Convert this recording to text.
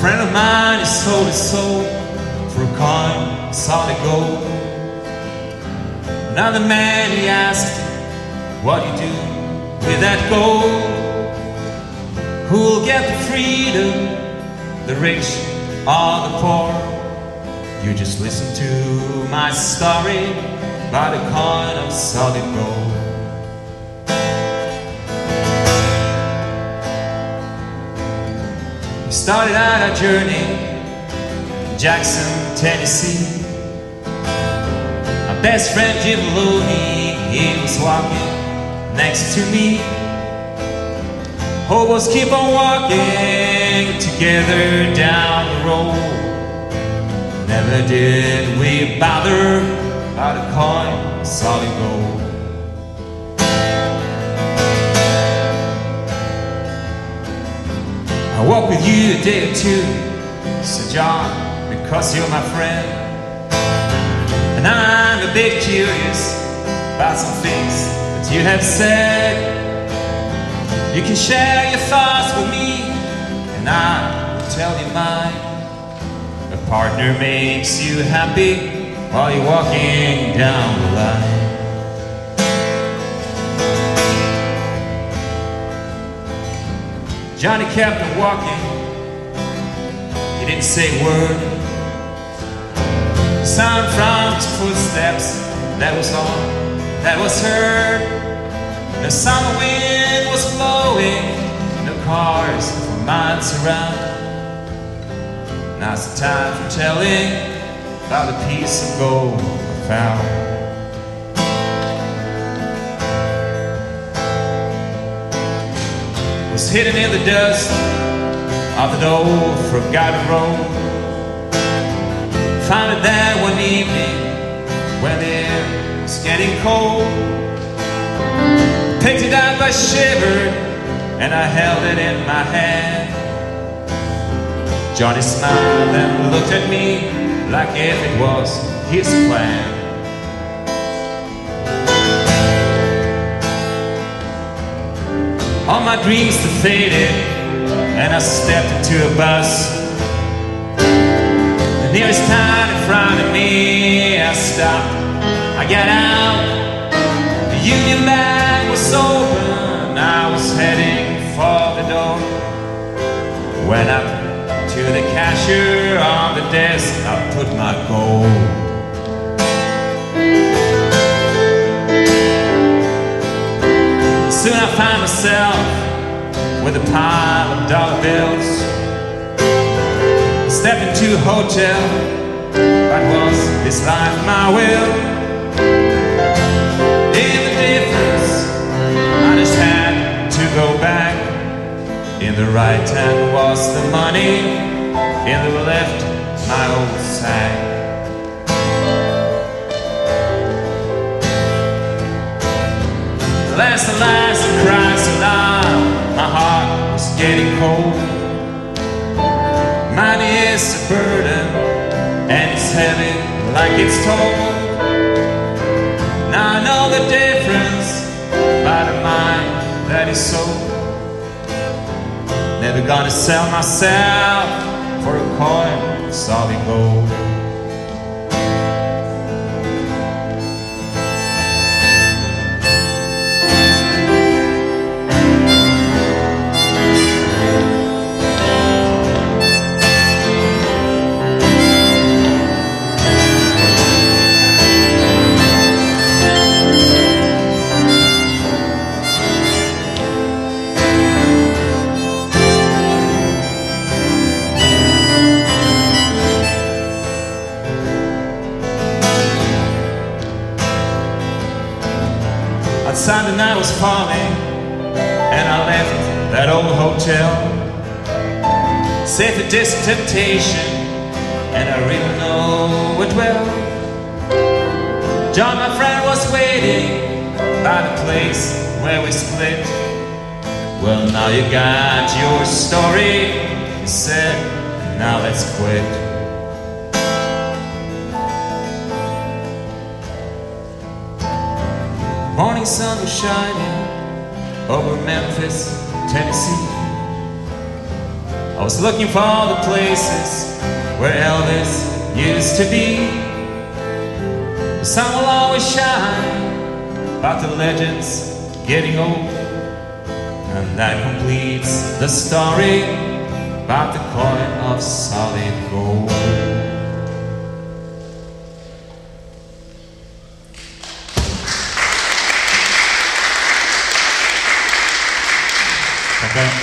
friend of mine, he sold his soul for a coin of solid gold. Another man, he asked, what do you do with that gold? Who'll get the freedom, the rich or the poor? You just listen to my story about a coin of solid gold. We started out our journey in Jackson, Tennessee. My best friend Jim Maloney, he was walking next to me. Hobos keep on walking together down the road. Never did we bother about a coin of solid gold. I walk with you a day or two, said John, because you're my friend. And I'm a bit curious about some things that you have said. You can share your thoughts with me, and I will tell you mine. A partner makes you happy while you're walking down the line. Johnny kept on walking, he didn't say a word. The sound from his footsteps, that was all that was heard. The summer wind was blowing, no cars for miles around. Now's the time for telling about a piece of gold I found. Was hidden in the dust of an old forgotten road. Found it there one evening when the air was getting cold. Picked it up, I shivered, and I held it in my hand. Johnny smiled and looked at me like if it was his plan. All my dreams had faded, and I stepped into a bus. The nearest town in front of me, I stopped, I got out. The Union Bank was open, I was heading for the door. Went up to the cashier on the desk, I put my gold. Soon I found myself with a pile of dollar bills. Stepped into a hotel, but was this life my will? I just had to go back. In the right hand was the money, in the left my old sack. Last I cried so loud, my heart was getting cold. Money is a burden, and it's heavy like it's told. Now I know the difference by the mind that is sold. Never gonna sell myself for a coin of solid gold. Sunday night was falling, and I left that old hotel. Safe a distant temptation, and I really know it well. John, my friend, was waiting by the place where we split. Well, now you got your story, he said, now let's quit. Morning sun was shining over Memphis, Tennessee. I was looking for the places where Elvis used to be. The sun will always shine about the legends getting old, and that completes the story about the coin of solid gold. Okay.